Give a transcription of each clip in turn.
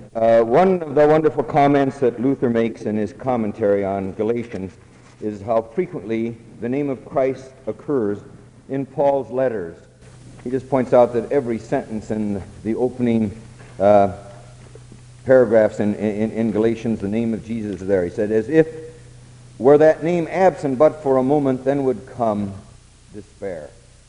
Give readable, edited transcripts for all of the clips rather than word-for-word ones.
One of the wonderful comments that Luther makes in his commentary on Galatians is how frequently the name of Christ occurs in Paul's letters. He just points out that every sentence in the opening paragraphs in Galatians, the name of Jesus is there. He said, as if were that name absent but for a moment, then would come despair.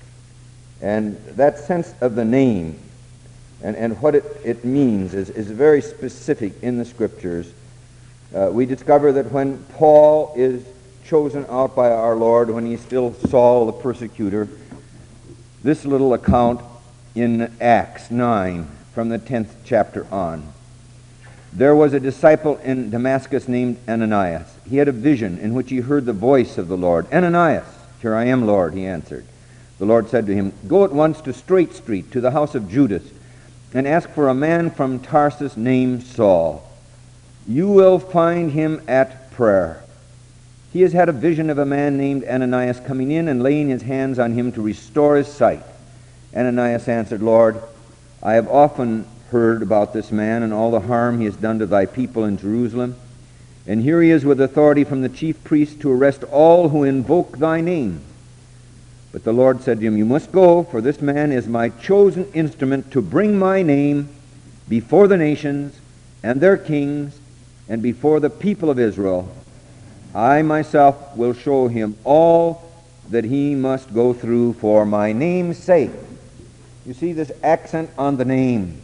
And that sense of the name and what it means is very specific in the Scriptures. We discover that when Paul is chosen out by our Lord, when he's still Saul the persecutor, this little account in Acts 9 from the 10th chapter on. There was a disciple in Damascus named Ananias. He had a vision in which he heard the voice of the Lord. Ananias, here I am, Lord, he answered. The Lord said to him, go at once to Straight Street, to the house of Judas, and ask for a man from Tarsus named Saul. You will find him at prayer. He has had a vision of a man named Ananias coming in and laying his hands on him to restore his sight. Ananias answered, Lord, I have often heard about this man and all the harm he has done to thy people in Jerusalem. And here he is with authority from the chief priest to arrest all who invoke thy name. But the Lord said to him, you must go, for this man is my chosen instrument to bring my name before the nations and their kings and before the people of Israel. I myself will show him all that he must go through for my name's sake. You see this accent on the name.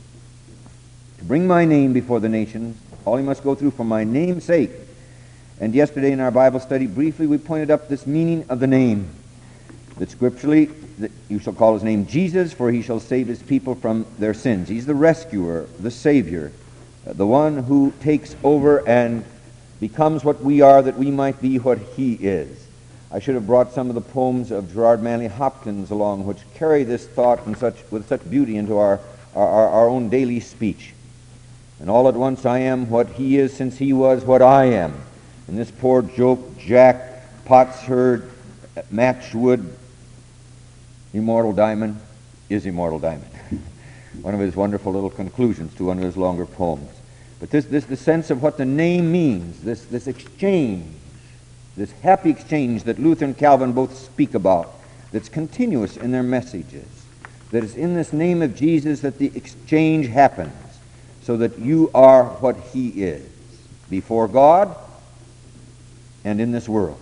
To bring my name before the nations, all he must go through for my name's sake. And yesterday in our Bible study, briefly, we pointed up this meaning of the name. That scripturally, that you shall call his name Jesus, for he shall save his people from their sins. He's the rescuer, the Savior, the one who takes over and becomes what we are, that we might be what he is. I should have brought some of the poems of Gerard Manley Hopkins along, which carry this thought with such beauty into our own daily speech. And all at once I am what he is, since he was what I am. And this poor joke, Jack Potsherd, Matchwood, Immortal Diamond is Immortal Diamond. One of his wonderful little conclusions to one of his longer poems. But the sense of what the name means, this exchange, this happy exchange that Luther and Calvin both speak about, that's continuous in their messages, that it's in this name of Jesus that the exchange happens, so that you are what he is, before God and in this world.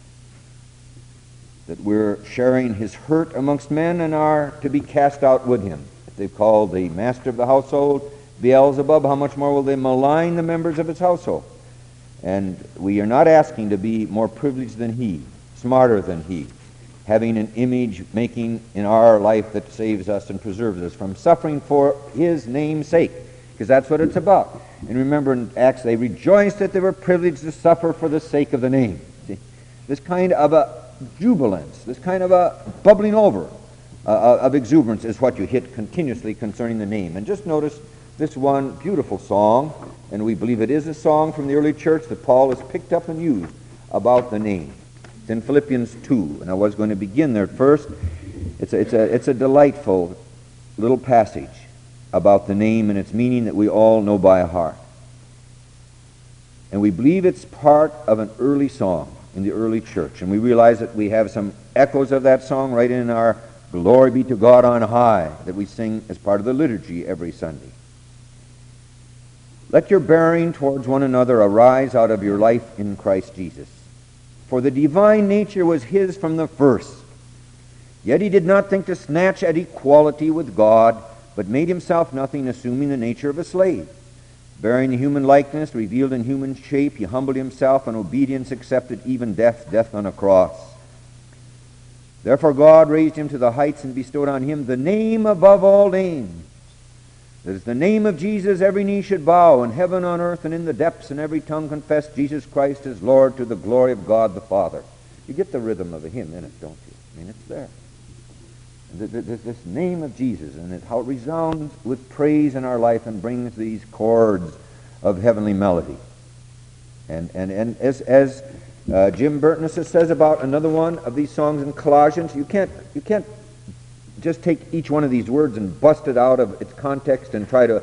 That we're sharing his hurt amongst men and are to be cast out with him. If they've called the master of the household Beelzebub, how much more will they malign the members of his household? And we are not asking to be more privileged than he, smarter than he, having an image making in our life that saves us and preserves us from suffering for his name's sake, because that's what it's about. And remember in Acts, they rejoiced that they were privileged to suffer for the sake of the name. See? This kind of a jubilance, this kind of a bubbling over of exuberance is what you hit continuously concerning the name. And just notice this one beautiful song, and we believe it is a song from the early church that Paul has picked up and used about the name. It's in Philippians 2, and I was going to begin there first. It's a delightful little passage about the name and its meaning that we all know by heart. And we believe it's part of an early song in the early church. And we realize that we have some echoes of that song right in our Glory Be to God on High that we sing as part of the liturgy every Sunday. Let your bearing towards one another arise out of your life in Christ Jesus. For the divine nature was his from the first. Yet he did not think to snatch at equality with God, but made himself nothing, assuming the nature of a slave. Bearing the human likeness, revealed in human shape, he humbled himself, and obedience accepted even death on a cross. Therefore God raised him to the heights and bestowed on him the name above all names. That is the name of Jesus every knee should bow, in heaven, on earth, and in the depths, and every tongue confess Jesus Christ is Lord, to the glory of God the Father. You get the rhythm of a hymn in it, don't you? I mean, it's there. This name of Jesus, and how it resounds with praise in our life and brings these chords of heavenly melody. And as Jim Burton says about another one of these songs in Colossians, you can't just take each one of these words and bust it out of its context and try to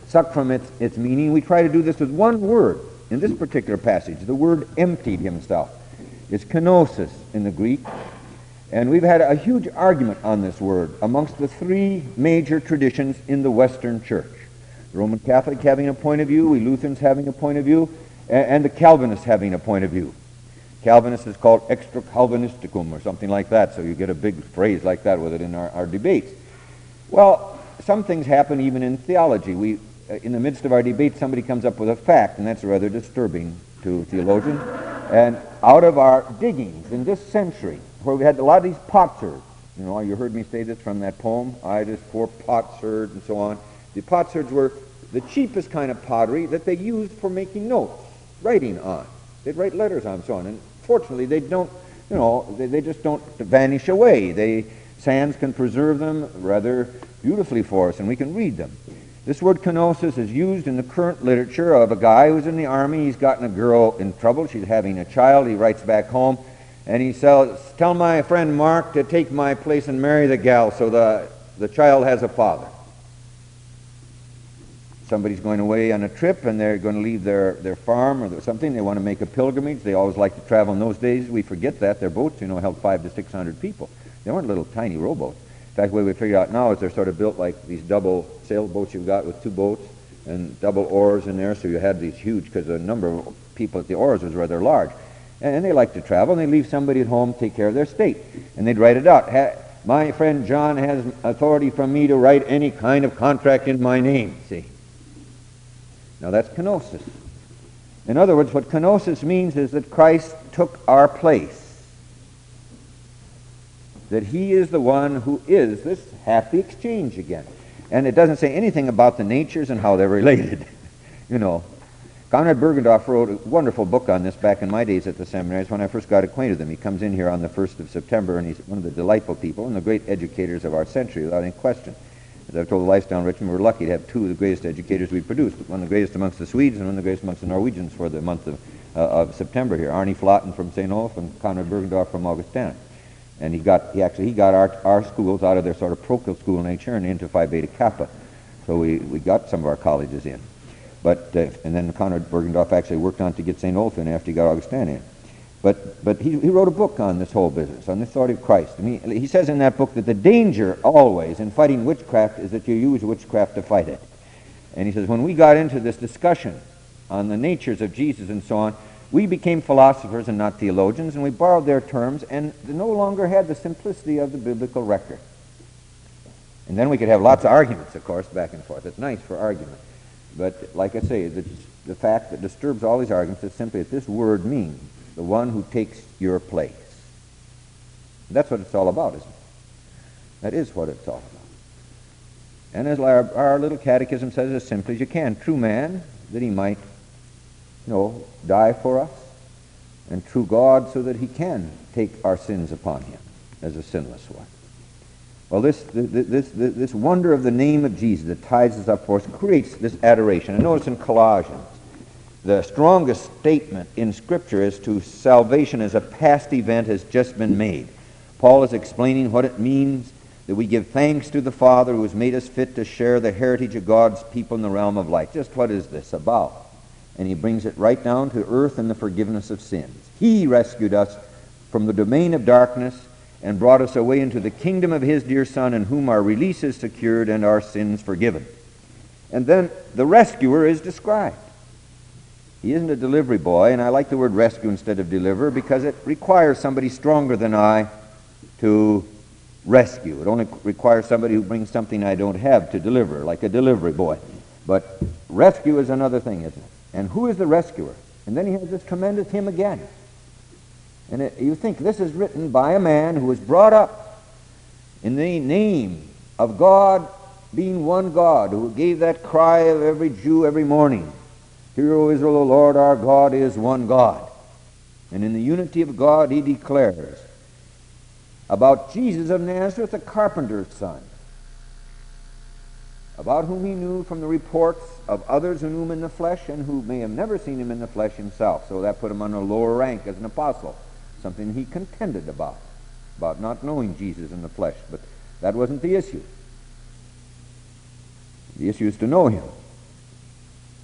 suck from its meaning. We try to do this with one word. In this particular passage, the word emptied himself. It's kenosis in the Greek. And we've had a huge argument on this word amongst the three major traditions in the Western Church. The Roman Catholic having a point of view, we Lutherans having a point of view, and the Calvinists having a point of view. Calvinist is called extra Calvinisticum or something like that, so you get a big phrase like that with it in our debates. Well, some things happen even in theology. In the midst of our debate, somebody comes up with a fact, and that's rather disturbing to theologians. And out of our diggings in this century, where we had a lot of these potsherds, you heard me say this from that poem, I just poor potsherd and so on. The potsherds were the cheapest kind of pottery that they used for making notes, writing on. They'd write letters on and so on. And fortunately, they don't, they just don't vanish away. Sands can preserve them rather beautifully for us, and we can read them. This word kenosis is used in the current literature of a guy who's in the army. He's gotten a girl in trouble. She's having a child. He writes back home, and he says, tell my friend Mark to take my place and marry the gal so the child has a father. Somebody's going away on a trip, and they're going to leave their farm or something. They want to make a pilgrimage. They always like to travel in those days. We forget that. Their boats, held 500 to 600 people. They weren't little tiny rowboats. In fact, the way we figure out now is they're sort of built like these double sailboats you've got with two boats and double oars in there, so you had these huge, because the number of people at the oars was rather large. And they like to travel, and they leave somebody at home to take care of their state. And they'd write it out. My friend John has authority from me to write any kind of contract in my name, see. Now that's kenosis. In other words, what kenosis means is that Christ took our place. That he is the one who is this happy exchange again. And it doesn't say anything about the natures and how they're related. Conrad Bergendorf wrote a wonderful book on this back in my days at the seminaries when I first got acquainted with him. He comes in here on the 1st of September, and he's one of the delightful people and the great educators of our century, without any question. As I've told the Lifestyle in Richmond, we're lucky to have two of the greatest educators we've produced, one of the greatest amongst the Swedes and one of the greatest amongst the Norwegians for the month of September here. Arne Flaten from St. Olaf and Conrad Bergendorf from Augustana. And he got our schools out of their sort of parochial school nature and into Phi Beta Kappa. So we got some of our colleges in. But and then Conrad Bergendorf actually worked on to get St. Olaf in after he got Augustana in. But he wrote a book on this whole business, on the authority of Christ. And he says in that book that the danger always in fighting witchcraft is that you use witchcraft to fight it. And he says when we got into this discussion on the natures of Jesus and so on, we became philosophers and not theologians, and we borrowed their terms and no longer had the simplicity of the biblical record. And then we could have lots of arguments, of course, back and forth. It's nice for argument. But like I say, the fact that disturbs all these arguments is simply that this word means the one who takes your place. That's what it's all about, isn't it? That is what it's all about. And as our little catechism says as simply as you can, true man, that he might die for us, and true God, so that he can take our sins upon him as a sinless one. Well, this wonder of the name of Jesus that ties us up for us creates this adoration. And notice in Colossians, the strongest statement in Scripture as to salvation as a past event has just been made. Paul is explaining what it means that we give thanks to the Father who has made us fit to share the heritage of God's people in the realm of light. Just what is this about? And he brings it right down to earth and the forgiveness of sins. He rescued us from the domain of darkness and brought us away into the kingdom of his dear Son, in whom our release is secured and our sins forgiven. And then the rescuer is described. He isn't a delivery boy, and I like the word rescue instead of deliver because it requires somebody stronger than I to rescue. It only requires somebody who brings something I don't have to deliver, like a delivery boy. But rescue is another thing, isn't it? And who is the rescuer? And then he has this commendeth him again. And you think this is written by a man who was brought up in the name of God being one God, who gave that cry of every Jew every morning, Hear, O Israel, the Lord our God is one God. And in the unity of God he declares about Jesus of Nazareth, a carpenter's son, about whom he knew from the reports of others who knew him in the flesh and who may have never seen him in the flesh himself. So that put him on a lower rank as an apostle, something he contended about not knowing Jesus in the flesh. But that wasn't the issue. The issue is to know him.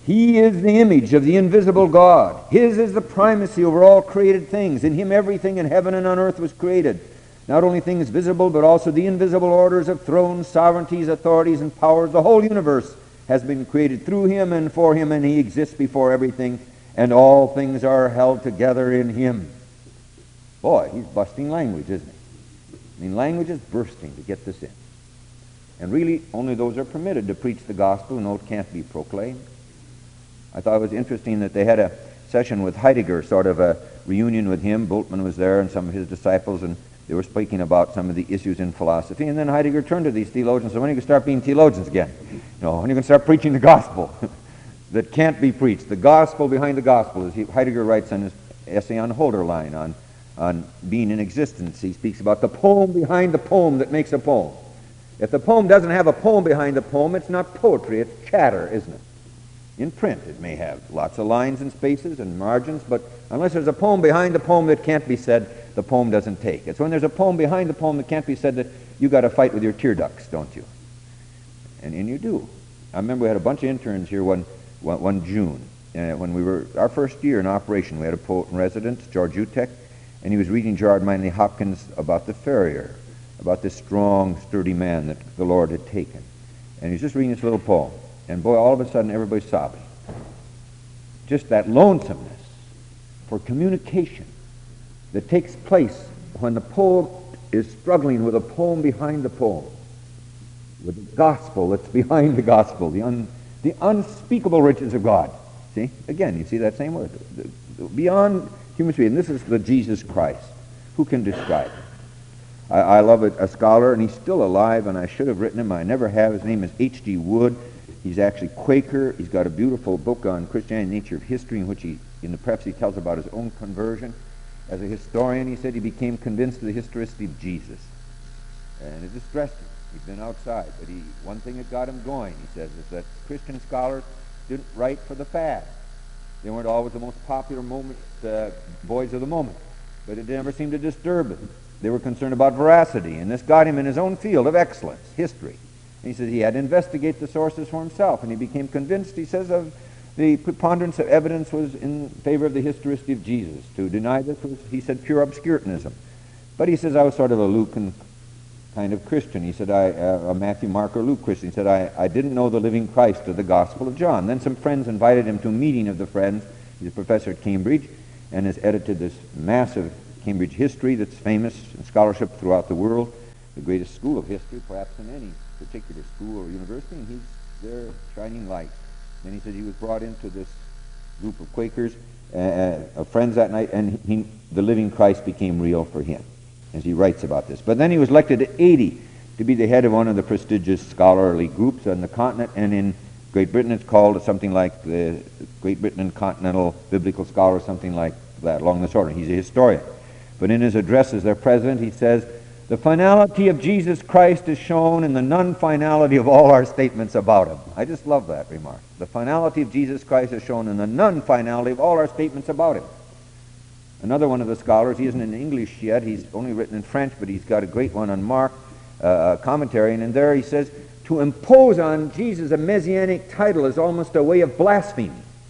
He is the image of the invisible God. His is the primacy over all created things. In him everything in heaven and on earth was created. Not only things visible, but also the invisible orders of thrones, sovereignties, authorities, and powers. The whole universe has been created through him and for him, and he exists before everything, and all things are held together in him. Boy, he's busting language, isn't he? I mean, language is bursting to get this in. And really, only those are permitted to preach the gospel. No, it can't be proclaimed. I thought it was interesting that they had a session with Heidegger, sort of a reunion with him. Bultmann was there and some of his disciples, and they were speaking about some of the issues in philosophy. And then Heidegger turned to these theologians and said, when are you going to start being theologians again? You know, when are you going to start preaching the gospel that can't be preached? The gospel behind the gospel, as Heidegger writes in his essay on Holderlein, on being in existence. He speaks about the poem behind the poem that makes a poem. If the poem doesn't have a poem behind the poem, it's not poetry, it's chatter, isn't it? In print, it may have lots of lines and spaces and margins, but unless there's a poem behind the poem that can't be said, the poem doesn't take. It's when there's a poem behind the poem that can't be said that you got to fight with your tear ducts, don't you? And you do. I remember we had a bunch of interns here one June, when we were our first year in operation. We had a poet in residence, George Utek, and he was reading Gerard Manley Hopkins about the farrier, about this strong, sturdy man that the Lord had taken. And he was just reading this little poem. And boy, all of a sudden, everybody's sobbing. Just that lonesomeness for communication that takes place when the poem is struggling with a poem behind the poem, with the gospel that's behind the gospel, the unspeakable riches of God. See? Again, you see that same word. Beyond human speech. And this is the Jesus Christ. Who can describe it? I love it, a scholar, and he's still alive, and I should have written him. I never have. His name is H.G. Wood. He's actually Quaker. He's got a beautiful book on Christianity and the nature of history, in which he, in the preface, he tells about his own conversion. As a historian, he said he became convinced of the historicity of Jesus. And it distressed him. He'd been outside. But one thing that got him going, he says, is that Christian scholars didn't write for the fad. They weren't always the most popular boys of the moment. But it never seemed to disturb him. They were concerned about veracity. And this got him in his own field of excellence, history. And he says he had to investigate the sources for himself. And he became convinced, he says, of the preponderance of evidence was in favor of the historicity of Jesus. To deny this was, he said, pure obscurantism. But he says, I was sort of a Lucan kind of Christian. He said, a Matthew, Mark, or Luke Christian. He said, I didn't know the living Christ of the Gospel of John. Then some friends invited him to a meeting of the friends. He's a professor at Cambridge and has edited this massive Cambridge history that's famous in scholarship throughout the world, the greatest school of history, perhaps in any particular school or university, and he's there shining light. Then he said he was brought into this group of Quakers, of friends that night, and the living Christ became real for him, as he writes about this. But then he was elected at 80 to be the head of one of the prestigious scholarly groups on the continent, and in Great Britain it's called something like the Great Britain and Continental Biblical Scholar, something like that, along this order. He's a historian. But in his address as their president, he says, the finality of Jesus Christ is shown in the non-finality of all our statements about him. I just love that remark. The finality of Jesus Christ is shown in the non-finality of all our statements about him. Another one of the scholars, he isn't in English yet, he's only written in French, but he's got a great one on Mark, commentary, and in there he says, to impose on Jesus a messianic title is almost a way of blasphemy.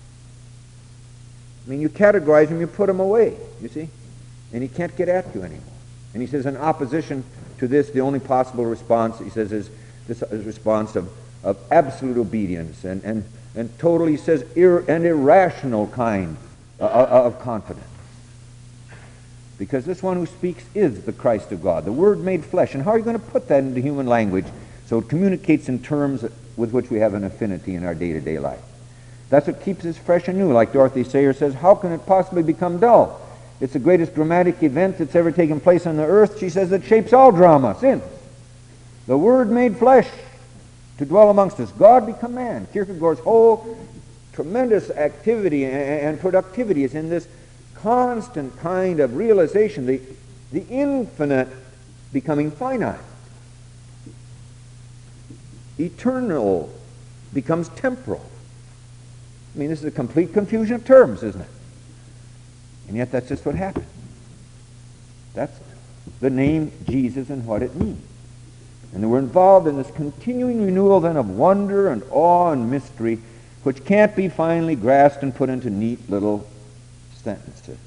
I mean, you categorize him, you put him away, you see, and he can't get at you anymore. And he says, in opposition to this, the only possible response, he says, is this response of absolute obedience and total, he says, an irrational kind of confidence. Because this one who speaks is the Christ of God, the Word made flesh. And how are you going to put that into human language so it communicates in terms with which we have an affinity in our day-to-day life? That's what keeps us fresh and new. Like Dorothy Sayers says, how can it possibly become dull? It's the greatest dramatic event that's ever taken place on the earth, she says, that shapes all drama since. The Word made flesh to dwell amongst us. God become man. Kierkegaard's whole tremendous activity and productivity is in this constant kind of realization, the infinite becoming finite. Eternal becomes temporal. I mean, this is a complete confusion of terms, isn't it? And yet that's just what happened. That's the name Jesus and what it means. And we're involved in this continuing renewal then of wonder and awe and mystery which can't be finally grasped and put into neat little sentences.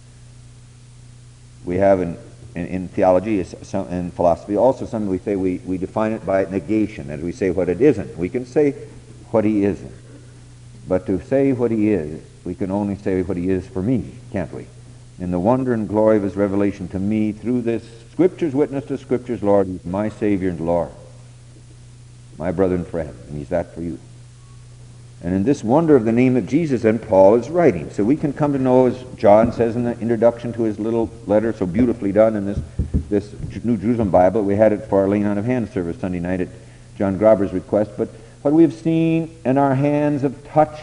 We have in theology and philosophy also something we say we define it by negation, as we say what it isn't. We can say what he isn't. But to say what he is, we can only say what he is for me, can't we? In the wonder and glory of his revelation to me through this Scripture's witness to Scripture's Lord, he's my Savior and Lord, my brother and friend, and he's that for you. And in this wonder of the name of Jesus, then Paul is writing. So we can come to know, as John says in the introduction to his little letter, so beautifully done in this New Jerusalem Bible. We had it for our laying on of hands service Sunday night at John Graber's request. But what we have seen and our hands have touched,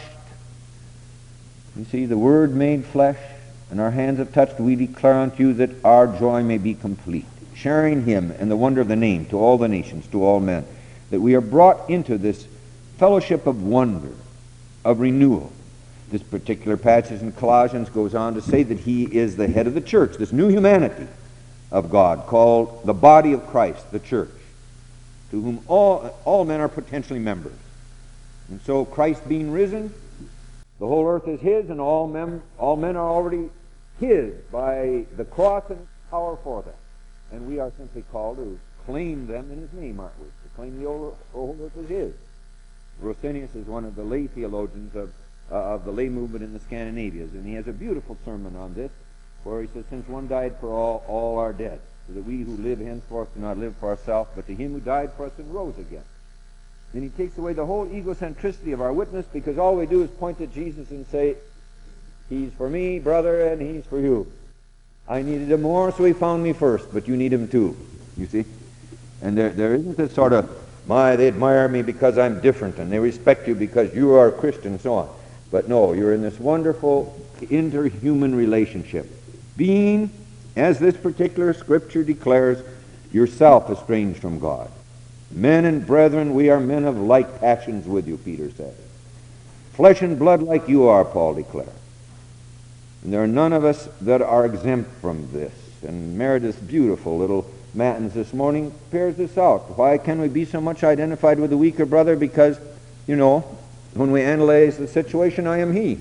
you see, the Word made flesh, and our hands have touched, we declare unto you that our joy may be complete, sharing him and the wonder of the name to all the nations, to all men, that we are brought into this fellowship of wonder, of renewal. This particular passage in Colossians goes on to say that he is the head of the church, this new humanity of God called the body of Christ, the church, to whom all men are potentially members. And so Christ being risen, the whole earth is his, and all men are already his by the cross and its power for them. And we are simply called to claim them in his name, aren't we? To claim the whole earth is his. Rosenius is one of the lay theologians of the lay movement in the Scandinavias, and he has a beautiful sermon on this, where he says, since one died for all are dead, so that we who live henceforth do not live for ourselves, but to him who died for us and rose again. Then he takes away the whole egocentricity of our witness, because all we do is point to Jesus and say, he's for me, brother, and he's for you. I needed him more, so he found me first, but you need him too, you see? And there isn't this sort of, they admire me because I'm different, and they respect you because you are a Christian, and so on. But no, you're in this wonderful interhuman relationship, being, as this particular scripture declares, yourself estranged from God. Men and brethren, we are men of like passions with you, Peter says. Flesh and blood like you are, Paul declares. And there are none of us that are exempt from this. And Meredith's beautiful little matins this morning bears this out. Why can we be so much identified with the weaker brother? Because, when we analyze the situation, I am he.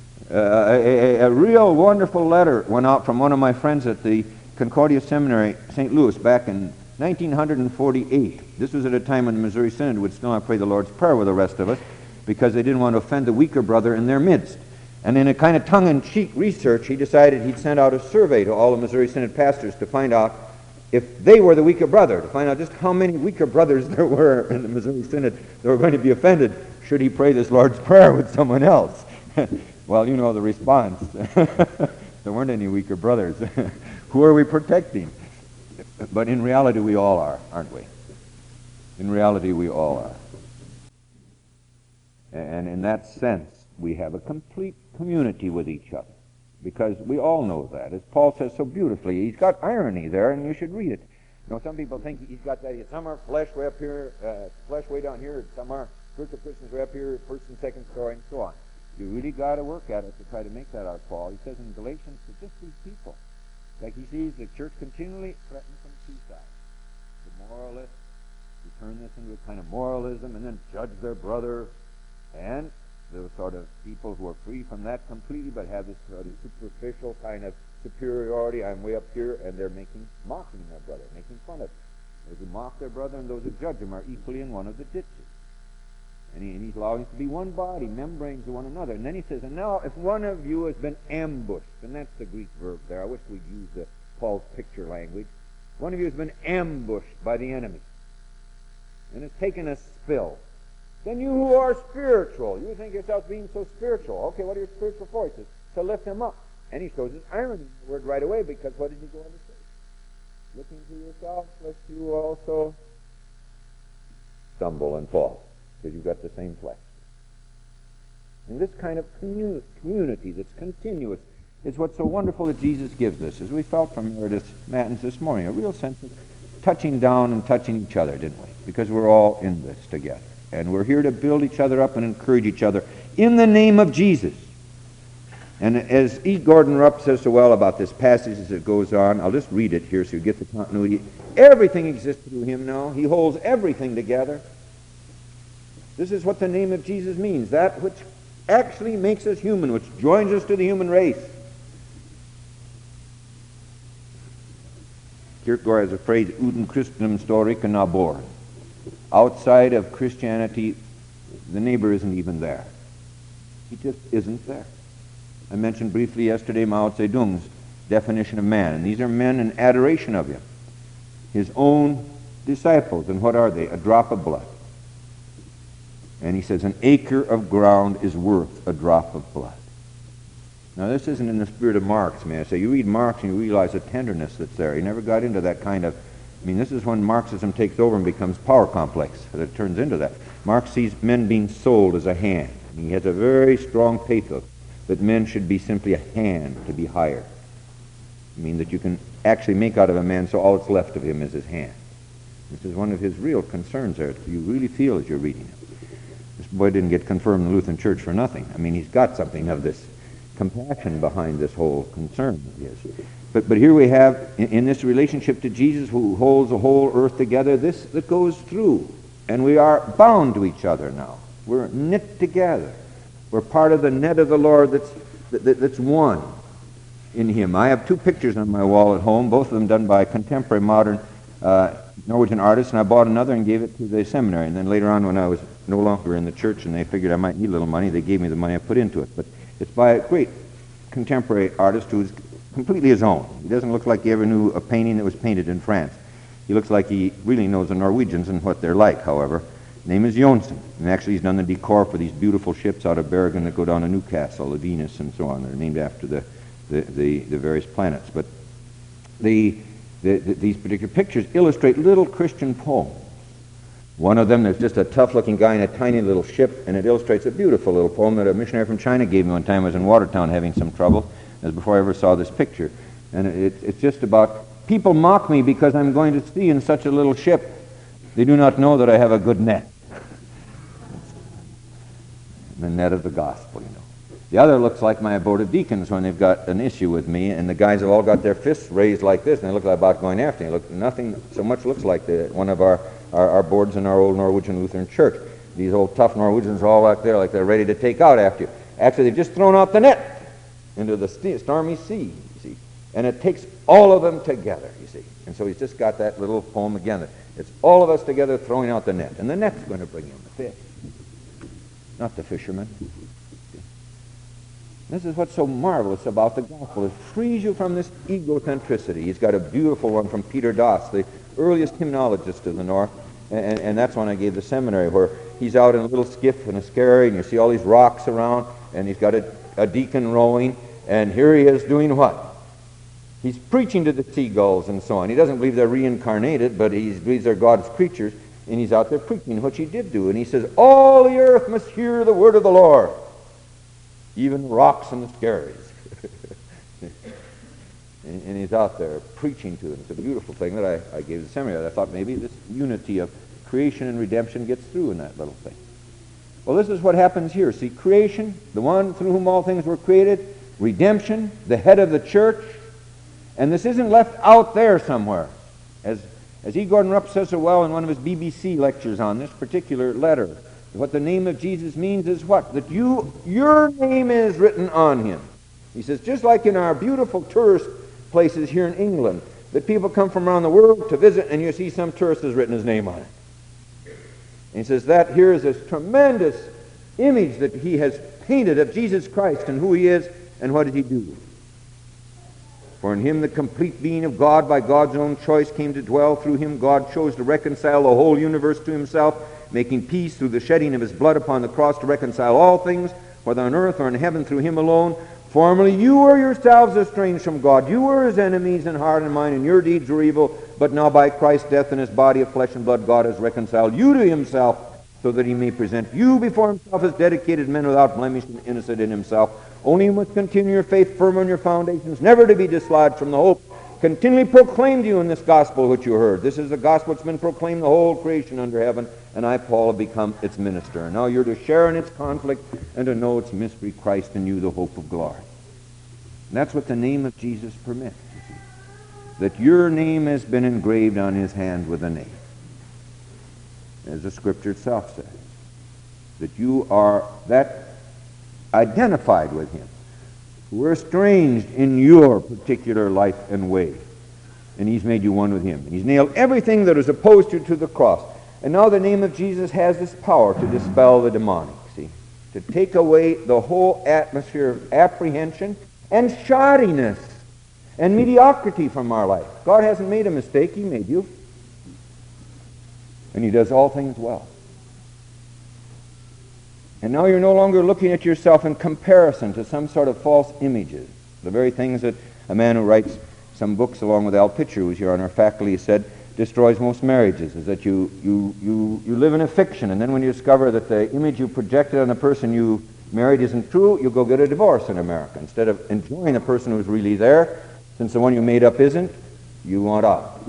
A real wonderful letter went out from one of my friends at the Concordia Seminary, St. Louis, back in 1948. This was at a time when the Missouri Synod would still not pray the Lord's Prayer with the rest of us, because they didn't want to offend the weaker brother in their midst. And in a kind of tongue-in-cheek research, he decided he'd send out a survey to all the Missouri Synod pastors to find out if they were the weaker brother, to find out just how many weaker brothers there were in the Missouri Synod that were going to be offended should he pray this Lord's Prayer with someone else. Well, you know the response. There weren't any weaker brothers. Who are we protecting? But in reality, we all are, aren't we? In reality, we all are. And in that sense, we have a complete community with each other, because we all know that. As Paul says so beautifully, he's got irony there, and you should read it. Some people think he's got that. Some are flesh way up here, flesh way down here, some are spiritual Christians way up here, first and second story, and so on. You really got to work at it to try to make that out, Paul. He says in Galatians, it's just these people. Like he sees the church continually threatened from two sides. The moralists, who turn this into a kind of moralism and then judge their brother, and the sort of people who are free from that completely but have this sort of superficial kind of superiority. I'm way up here, and they're mocking their brother, making fun of him. Those who mock their brother and those who judge him are equally in one of the ditches. And he's allowing us to be one body, membranes to one another. And then he says, and now if one of you has been ambushed, and that's the Greek verb there. I wish we'd use Paul's picture language. One of you has been ambushed by the enemy and has taken a spill. Then you who are spiritual, you think yourself being so spiritual. Okay, what are your spiritual for? He says, to lift him up. And he shows his irony in the word right away, because what did he go on to say? Looking to yourself, lest you also stumble and fall, because you've got the same flesh. And this kind of community that's continuous is what's so wonderful that Jesus gives us, as we felt from Meredith's matins this morning, a real sense of touching down and touching each other, didn't we? Because we're all in this together. And we're here to build each other up and encourage each other in the name of Jesus. And as E. Gordon Rupp says so well about this passage as it goes on, I'll just read it here so you get the continuity. Everything exists through him now. He holds everything together. This is what the name of Jesus means, that which actually makes us human, which joins us to the human race. Kierkegaard has a phrase, "Uden Christenum Storik nabor." Outside of Christianity, the neighbor isn't even there. He just isn't there. I mentioned briefly yesterday Mao Zedong's definition of man, and these are men in adoration of him. His own disciples, and what are they? A drop of blood. And he says, an acre of ground is worth a drop of blood. Now, this isn't in the spirit of Marx, may I say. You read Marx and you realize the tenderness that's there. He never got into that kind of... this is when Marxism takes over and becomes power complex, that it turns into that. Marx sees men being sold as a hand. He has a very strong pathos that men should be simply a hand to be hired. That you can actually make out of a man so all that's left of him is his hand. This is one of his real concerns there. You really feel as you're reading it. This boy didn't get confirmed in the Lutheran Church for nothing. He's got something of this compassion behind this whole concern of his. But here we have, in this relationship to Jesus, who holds the whole earth together, this that goes through. And we are bound to each other now. We're knit together. We're part of the net of the Lord that's one in him. I have two pictures on my wall at home, both of them done by contemporary modern Norwegian artists, and I bought another and gave it to the seminary. And then later on, when I was no longer in the church and they figured I might need a little money, they gave me the money I put into it. But it's by a great contemporary artist who's completely his own. He doesn't look like he ever knew a painting that was painted in France. He looks like he really knows the Norwegians and what they're like, however. His name is Jonsen, and actually he's done the decor for these beautiful ships out of Bergen that go down to Newcastle, the Venus and so on. They're named after the various planets. But these particular pictures illustrate little Christian poems. One of them, there's just a tough-looking guy in a tiny little ship, and it illustrates a beautiful little poem that a missionary from China gave me one time. I was in Watertown having some trouble. That was before I ever saw this picture. And it's just about, people mock me because I'm going to sea in such a little ship. They do not know that I have a good net. The net of the gospel, The other looks like my abortive deacons when they've got an issue with me, and the guys have all got their fists raised like this, and they look like about going after me. Nothing so much looks like one of our boards in our old Norwegian Lutheran Church. These old tough Norwegians are all out there like they're ready to take out after you. Actually, they've just thrown out the net into the stormy sea, you see. And it takes all of them together, you see. And so he's just got that little poem again. It's all of us together throwing out the net. And the net's going to bring in the fish, not the fishermen. This is what's so marvelous about the gospel. It frees you from this egocentricity. He's got a beautiful one from Peter Doss, the earliest hymnologist of the North, and that's one I gave the seminary, where he's out in a little skiff in a skerry, and you see all these rocks around, and he's got a deacon rowing, and here he is doing what? He's preaching to the seagulls and so on. He doesn't believe they're reincarnated, but he believes they're God's creatures, and he's out there preaching, which he did do. And he says, all the earth must hear the word of the Lord, even rocks and the skerries. and he's out there preaching to them. It's a beautiful thing that I gave the seminary. I thought maybe this unity of creation and redemption gets through in that little thing. Well, this is what happens here. See, creation, the one through whom all things were created, redemption, the head of the church, and this isn't left out there somewhere. As E. Gordon Rupp says so well in one of his BBC lectures on this particular letter, what the name of Jesus means is what? That your name is written on him. He says, just like in our beautiful tourist places here in England, that people come from around the world to visit, and you see some tourist has written his name on it. And he says that here is this tremendous image that he has painted of Jesus Christ and who he is and what did he do. For in him the complete being of God by God's own choice came to dwell. Through him God chose to reconcile the whole universe to himself, making peace through the shedding of his blood upon the cross to reconcile all things, whether on earth or in heaven, through him alone. Formerly you were yourselves estranged from God. You were his enemies in heart and mind, and your deeds were evil. But now by Christ's death in his body of flesh and blood, God has reconciled you to himself, so that he may present you before himself as dedicated men without blemish and innocent in himself. Only you must continue your faith firm on your foundations, never to be dislodged from the hope continually proclaimed to you in this gospel which you heard. This is the gospel that's been proclaimed the whole creation under heaven, and I, Paul, have become its minister. And now you're to share in its conflict and to know its mystery, Christ in you, the hope of glory. And that's what the name of Jesus permits, you see. That your name has been engraved on his hand with a name, as the Scripture itself says. that you are that identified with him. We're estranged in your particular life and way. And he's made you one with him. And he's nailed everything that is opposed to the cross. And now the name of Jesus has this power to dispel the demonic, see? To take away the whole atmosphere of apprehension and shoddiness and mediocrity from our life. God hasn't made a mistake. He made you. And he does all things well. And now you're no longer looking at yourself in comparison to some sort of false images. The very things that a man who writes some books along with Al Pitcher, who's here on our faculty, said destroys most marriages, is that you live in a fiction, and then when you discover that the image you projected on the person you married isn't true, you go get a divorce in America. Instead of enjoying the person who's really there, since the one you made up isn't, you want out.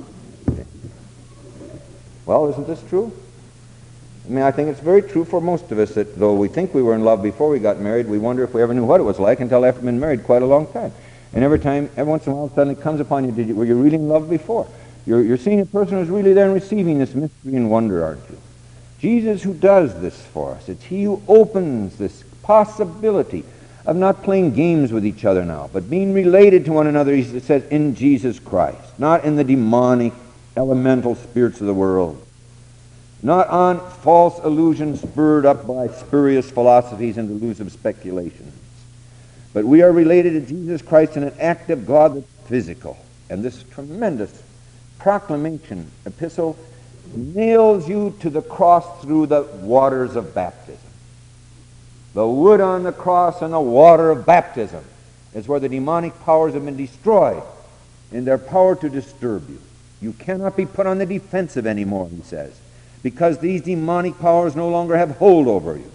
Well, isn't this true? I mean, I think it's very true for most of us that though we think we were in love before we got married, we wonder if we ever knew what it was like until after we've been married quite a long time. And every once in a while, it suddenly comes upon you, were you really in love before? You're seeing a person who's really there and receiving this mystery and wonder, aren't you? Jesus who does this for us. It's he who opens this possibility of not playing games with each other now, but being related to one another, it says, in Jesus Christ, not in the demonic, elemental spirits of the world, not on false illusions spurred up by spurious philosophies and delusive speculations. But we are related to Jesus Christ in an act of God that's physical. And this tremendous proclamation, epistle, nails you to the cross through the waters of baptism. The wood on the cross and the water of baptism is where the demonic powers have been destroyed in their power to disturb you. You cannot be put on the defensive anymore, he says, because these demonic powers no longer have hold over you.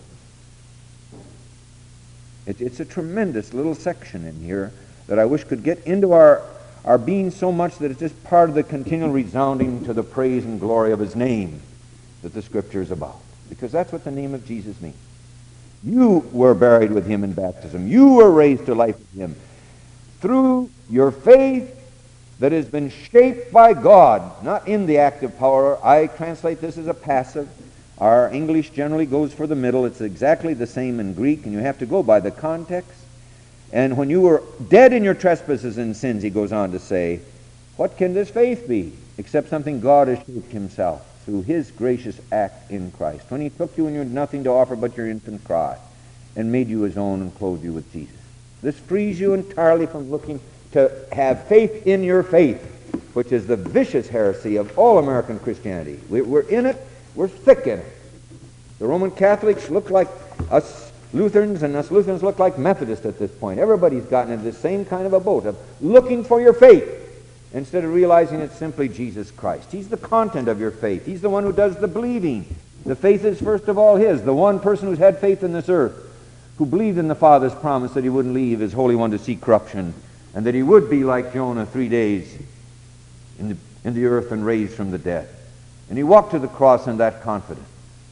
It's a tremendous little section in here that I wish could get into our being so much that it's just part of the continual resounding to the praise and glory of his name that the Scripture is about. Because that's what the name of Jesus means. You were buried with him in baptism. You were raised to life with him. Through your faith that has been shaped by God, not in the active power. I translate this as a passive. Our English generally goes for the middle. It's exactly the same in Greek, and you have to go by the context. And when you were dead in your trespasses and sins, he goes on to say, what can this faith be except something God has shaped himself through his gracious act in Christ, when he took you and you had nothing to offer but your infant cry and made you his own and clothed you with Jesus. This frees you entirely from looking to have faith in your faith, which is the vicious heresy of all American Christianity. We're in it. We're thick in it. The Roman Catholics look like us Lutherans, and us Lutherans look like Methodists at this point. Everybody's gotten into the same kind of a boat of looking for your faith instead of realizing it's simply Jesus Christ. He's the content of your faith. He's the one who does the believing. The faith is first of all his. The one person who's had faith in this earth, who believed in the Father's promise that he wouldn't leave his Holy One to see corruption, and that he would be like Jonah 3 days in the earth and raised from the dead. And he walked to the cross in that confidence.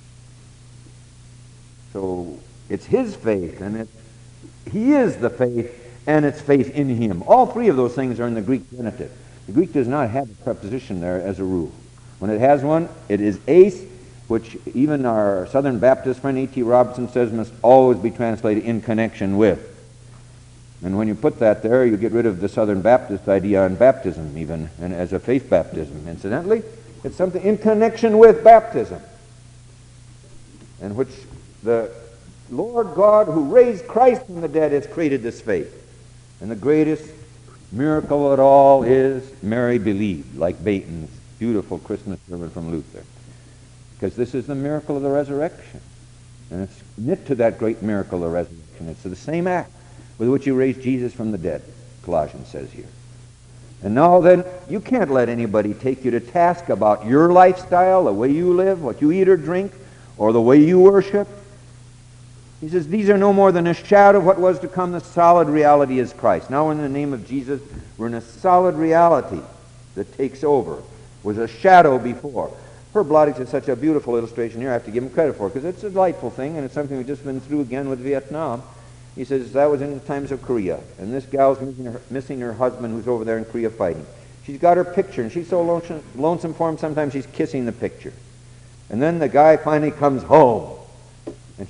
So it's his faith, and he is the faith, and it's faith in him. All three of those things are in the Greek genitive. The Greek does not have a preposition there as a rule. When it has one, it is eis, which even our Southern Baptist friend A.T. Robertson says must always be translated in connection with. And when you put that there, you get rid of the Southern Baptist idea on baptism even, and as a faith baptism. Incidentally, it's something in connection with baptism, in which the Lord God who raised Christ from the dead has created this faith. And the greatest miracle at all is Mary believed, like Baton's beautiful Christmas sermon from Luther. Because this is the miracle of the resurrection. And it's knit to that great miracle of the resurrection. It's the same act with which you raised Jesus from the dead, Colossians says here. And now then, you can't let anybody take you to task about your lifestyle, the way you live, what you eat or drink, or the way you worship. He says, these are no more than a shadow of what was to come. The solid reality is Christ. Now in the name of Jesus, we're in a solid reality that takes over. It was a shadow before. Herb Blotich is such a beautiful illustration here. I have to give him credit for it, because it's a delightful thing, and it's something we've just been through again with Vietnam. He says, that was in the times of Korea, and this gal's missing her husband who's over there in Korea fighting. She's got her picture, and she's so lonesome for him, sometimes she's kissing the picture. And then the guy finally comes home, and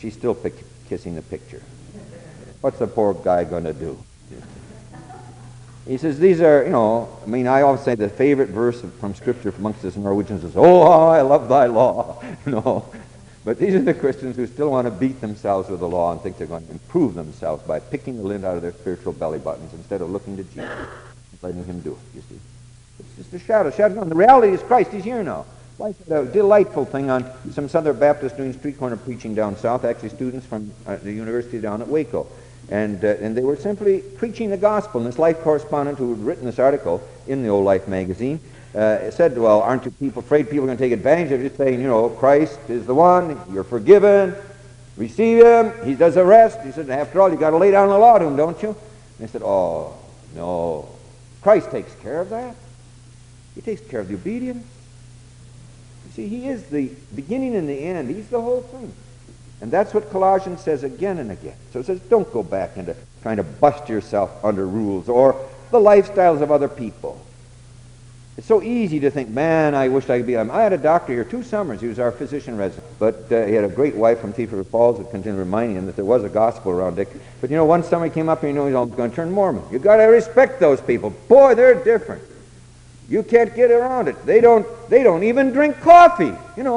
she's still kissing the picture. What's the poor guy going to do? He says, these are, I always say the favorite verse from Scripture amongst us Norwegians is, oh, how I love thy law. But these are the Christians who still want to beat themselves with the law and think they're going to improve themselves by picking the lint out of their spiritual belly buttons instead of looking to Jesus and letting him do it, you see. It's just a shadow. The reality is Christ. He's here now. Life's a delightful thing on some Southern Baptists doing street corner preaching down south, actually students from the university down at Waco. And they were simply preaching the gospel. And this life correspondent who had written this article in the Old Life magazine said, well, aren't you people afraid people are going to take advantage of you, saying, Christ is the one, you're forgiven, receive him, he does the rest. He said, after all, you got to lay down the law to him, don't you? And they said, oh, no, Christ takes care of that. He takes care of the obedience. You see, he is the beginning and the end. He's the whole thing. And that's what Colossians says again and again. So it says, don't go back into trying to bust yourself under rules or the lifestyles of other people. It's so easy to think, man, I wish I could be. I had a doctor here 2 summers. He was our physician resident. But he had a great wife from Thief River Falls that continued reminding him that there was a gospel around Dick. But one summer he came up and he's going to turn Mormon. You got to respect those people. Boy, they're different. You can't get around it. They don't even drink coffee.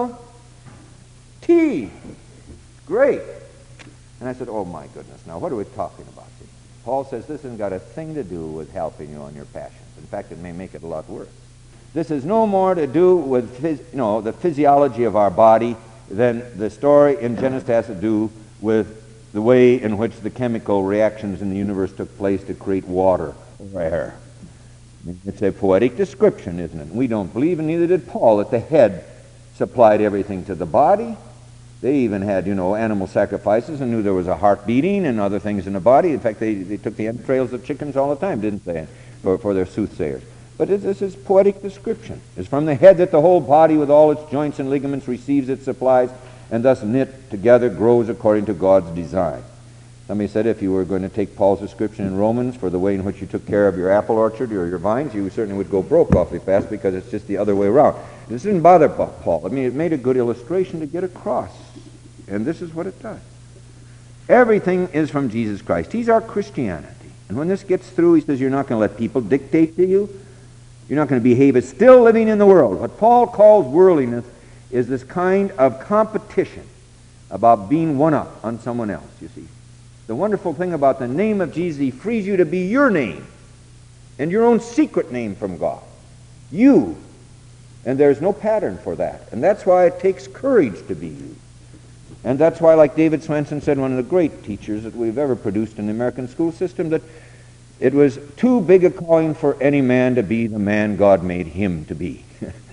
Tea. Great. And I said, oh my goodness, now what are we talking about here? Paul says this hasn't got a thing to do with helping you on your passions. In fact, it may make it a lot worse. This has no more to do with the physiology of our body than the story in Genesis has to do with the way in which the chemical reactions in the universe took place to create water or air. It's a poetic description, isn't it? We don't believe, and neither did Paul, that the head supplied everything to the body. They even had, animal sacrifices and knew there was a heart beating and other things in the body. In fact, they took the entrails of chickens all the time, didn't they, for their soothsayers. But this is poetic description. It's from the head that the whole body with all its joints and ligaments receives its supplies and thus knit together grows according to God's design. Somebody said if you were going to take Paul's description in Romans for the way in which you took care of your apple orchard or your vines, you certainly would go broke awfully fast because it's just the other way around. This didn't bother Paul. It made a good illustration to get across. And this is what it does. Everything is from Jesus Christ. He's our Christianity. And when this gets through, he says you're not going to let people dictate to you. You're not going to behave as still living in the world. What Paul calls worldliness is this kind of competition about being one up on someone else, you see. The wonderful thing about the name of Jesus, he frees you to be your name and your own secret name from God. You. And there's no pattern for that. And that's why it takes courage to be you. And that's why, like David Swenson said, one of the great teachers that we've ever produced in the American school system, that it was too big a calling for any man to be the man God made him to be.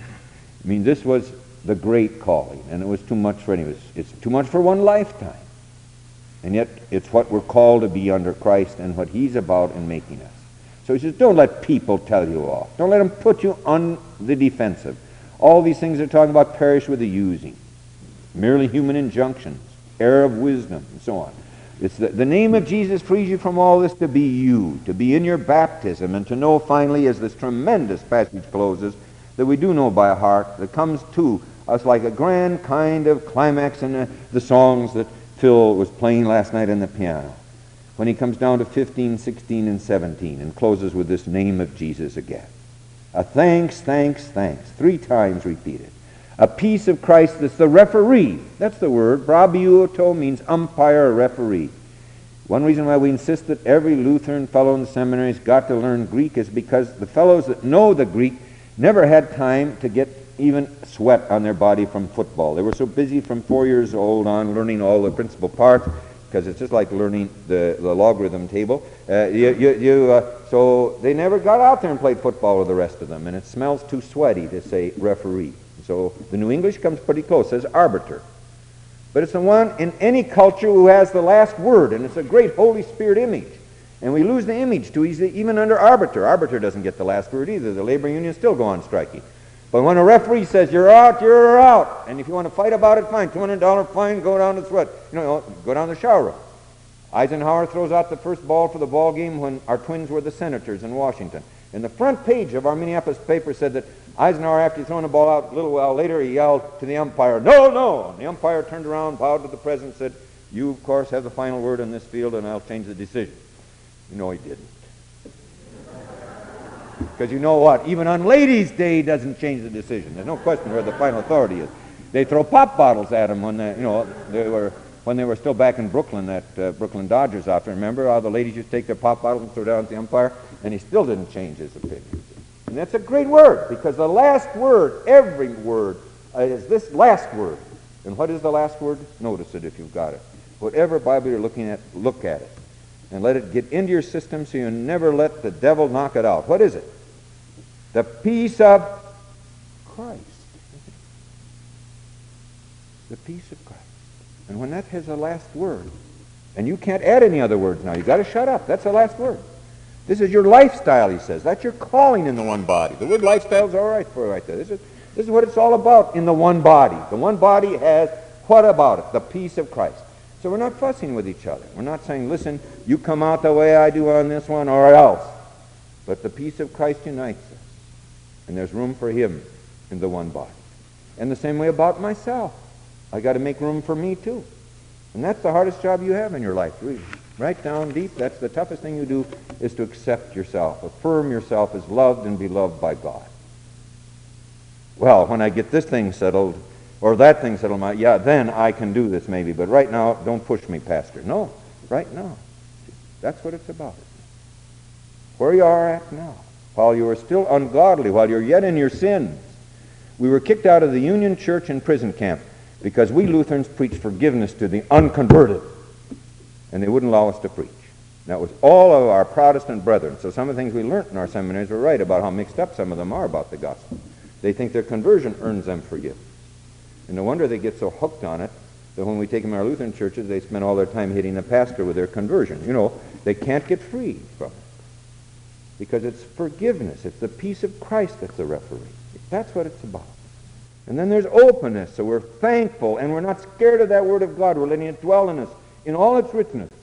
This was the great calling, and it was too much for any. It's too much for one lifetime. And yet, it's what we're called to be under Christ and what he's about in making us. So he says, don't let people tell you off. Don't let them put you on the defensive. All these things they're talking about perish with the using. Merely human injunctions, error of wisdom, and so on. It's the name of Jesus frees you from all this to be you, to be in your baptism, and to know finally, as this tremendous passage closes, that we do know by heart, that comes to us like a grand kind of climax in the songs that Phil was playing last night on the piano, when he comes down to 15, 16, and 17, and closes with this name of Jesus again. A thanks, thanks, thanks, 3 times repeated. A piece of Christ that's the referee. That's the word. Brabiuto means umpire or referee. One reason why we insist that every Lutheran fellow in the seminary's got to learn Greek is because the fellows that know the Greek never had time to get even sweat on their body from football. They were so busy from 4 years old on learning all the principal parts, because it's just like learning the logarithm table. So they never got out there and played football with the rest of them, and it smells too sweaty to say referee. So the New English comes pretty close, says arbiter. But it's the one in any culture who has the last word, and it's a great Holy Spirit image. And we lose the image too easily, even under arbiter. Arbiter doesn't get the last word either. The labor unions still go on striking. But when a referee says, you're out, you're out. And if you want to fight about it, fine. $200 fine, go down to sweat. Go down to the shower room. Eisenhower throws out the first ball for the ball game when our Twins were the Senators in Washington. And the front page of our Minneapolis paper said that Eisenhower, after throwing the ball out a little while later, he yelled to the umpire, no, no. And the umpire turned around, bowed to the president, and said, You, of course, have the final word in this field, and I'll change the decision. You know he didn't. Because you know what? Even on Ladies' Day, he doesn't change the decision. There's no question where the final authority is. They throw pop bottles at him when they were still back in Brooklyn, that Brooklyn Dodgers outfit. Remember how the ladies used to take their pop bottles and throw down at the umpire? And he still didn't change his opinion. And that's a great word, because the last word, every word, is this last word. And what is the last word? Notice it if you've got it. Whatever Bible you're looking at, look at it. And let it get into your system so you never let the devil knock it out. What is it? The peace of Christ. The peace of Christ. And when that has the last word, and you can't add any other words now, you've got to shut up. That's the last word. This is your lifestyle, he says. That's your calling in the one body. The word lifestyle is all right for right there. This is what it's all about in the one body. The one body has what about it? The peace of Christ. So we're not fussing with each other. We're not saying, listen, you come out the way I do on this one or else. But the peace of Christ unites us. And there's room for him in the one body. And the same way about myself. I got to make room for me too. And that's the hardest job you have in your life, really. Right down deep, that's the toughest thing you do, is to accept yourself, affirm yourself as loved and beloved by God. Well, when I get this thing settled, or that thing settled, then I can do this maybe, but right now, don't push me, Pastor. No, right now. That's what it's about. Where you are at now, while you are still ungodly, while you're yet in your sins. We were kicked out of the Union Church and prison camp because we Lutherans preached forgiveness to the unconverted. And they wouldn't allow us to preach. That was all of our Protestant brethren. So some of the things we learned in our seminaries were right about how mixed up some of them are about the gospel. They think their conversion earns them forgiveness. And no wonder they get so hooked on it that when we take them to our Lutheran churches, they spend all their time hitting the pastor with their conversion. You know, they can't get free from it. Because it's forgiveness. It's the peace of Christ that's the referee. That's what it's about. And then there's openness, so we're thankful, and we're not scared of that word of God. We're letting it dwell in us in all its richness.